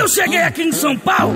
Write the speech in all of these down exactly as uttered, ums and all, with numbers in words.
cheguei aqui em São Paulo,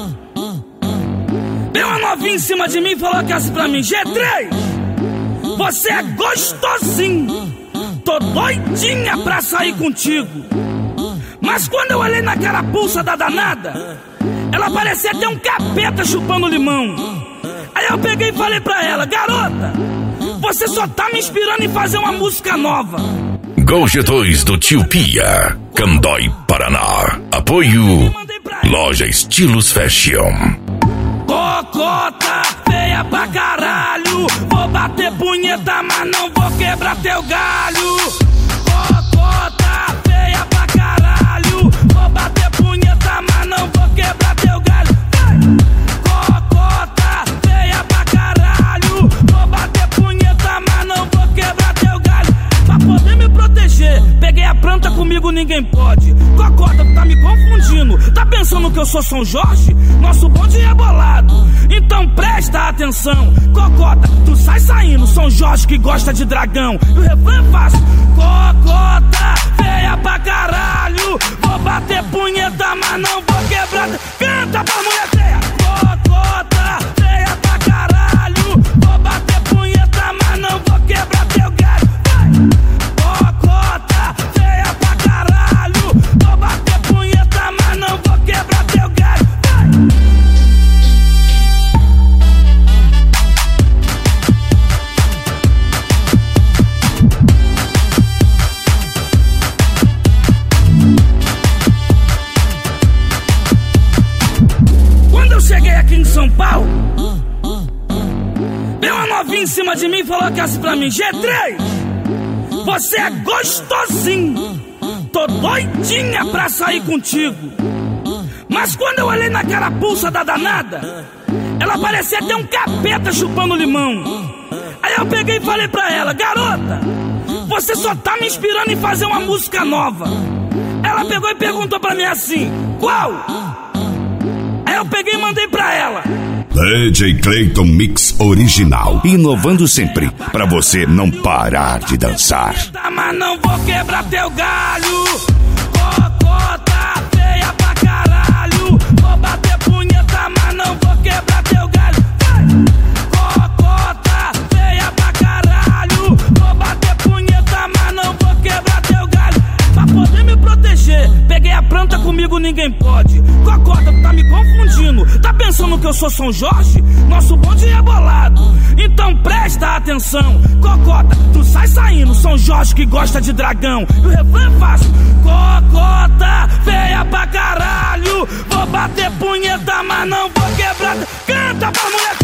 veio uma novinha em cima de mim e falou que assim pra mim: G três, você é gostosinho, tô doidinha pra sair contigo. Mas quando eu olhei na carapuça da danada, ela parecia ter um capeta chupando limão. Aí eu peguei e falei pra ela: garota, você só tá me inspirando em fazer uma música nova. Gol G dois do Tio Pia, Candói, Paraná. Apoio Loja Estilos Fashion. Cocota feia pra caralho, vou bater punheta, mas não vou quebrar teu galho. Cocota feia pra caralho, vou bater punheta, mas não vou quebrar teu galho. Cocota feia pra caralho, vou bater punheta, mas não vou quebrar teu galho. Pra poder me proteger, peguei a planta, comigo ninguém pode. Cocota, tu tá me confundindo, tá pensando que eu sou São Jorge? Nosso bonde é bolado, então presta atenção. Cocota, tu sai saindo, São Jorge que gosta de dragão. E o refrão é fácil: cocota feia pra caralho, vou bater punheta, mas não vou quebrar. Canta pra mulher feia. Cocota feia pra caralho, vou bater punheta, mas não vou quebrar teu galho. Cocota feia pra caralho, vou bater punheta, mas não vou quebrar teu galho. Quando eu cheguei aqui em São Paulo, veio uma novinha em cima de mim e falou que assim pra mim: G três, você é gostosinho, tô doidinha pra sair contigo. Mas quando eu olhei na carapuça da danada, ela parecia ter um capeta chupando limão. Aí eu peguei e falei pra ela: garota, você só tá me inspirando em fazer uma música nova. Ela pegou e perguntou pra mim assim: qual? Aí eu peguei e mandei pra ela: D J Clayton Mix Original, inovando sempre pra você não parar de dançar. Mas não vou quebrar teu galho. Cocota feia pra caralho, vou bater punheta, mas não vou quebrar teu galho. Cocota feia pra caralho, vou bater punheta, mas não vou quebrar teu galho. Pra poder me proteger, peguei a planta, comigo ninguém pode. Cocota, tu tá me confundindo, tá pensando que eu sou São Jorge? Nosso bonde é bolado, então presta atenção. Cocota, tu sai saindo, São Jorge que gosta de dragão. E o refrão é fácil: cocota feia pra caralho, vou bater punheta, mas não vou quebrar. Canta pra mulher